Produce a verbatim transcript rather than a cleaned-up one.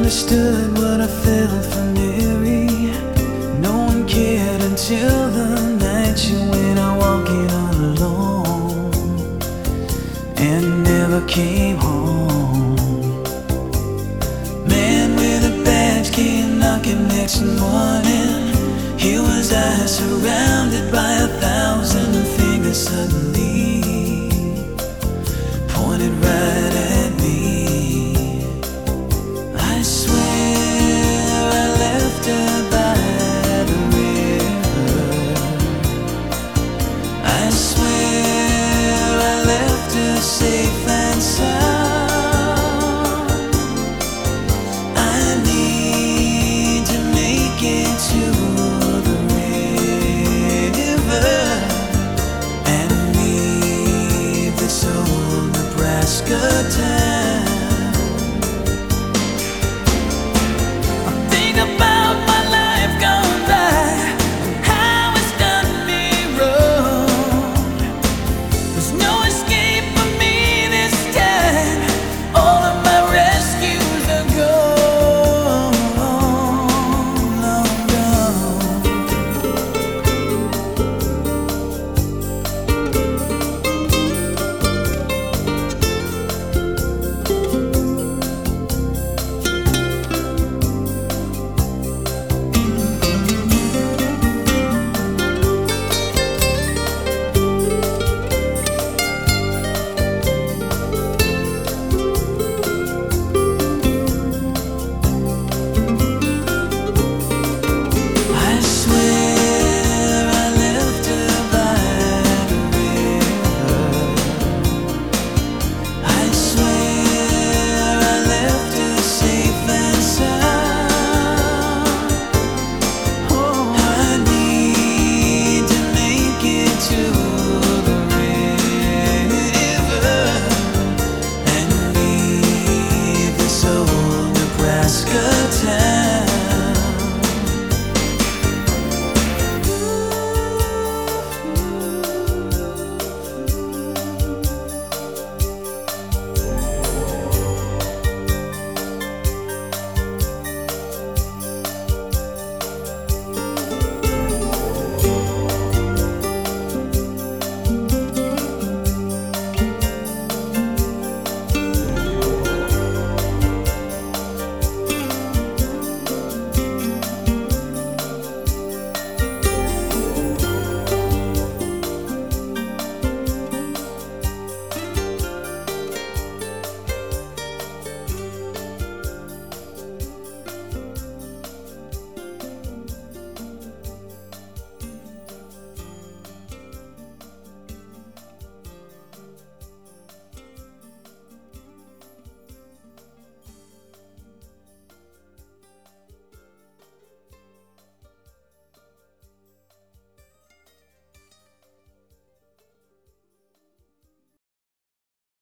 understood what I felt for Mary. No one cared until the night you went out walking all alone and never came home. Man with a badge came knocking next morning. Here was I, surrounded by a thousand fingers suddenly pointed right at me. I swear I left her by the river. I swear I left her safe and sound. I need to make it to the river and leave this old Nebraska town.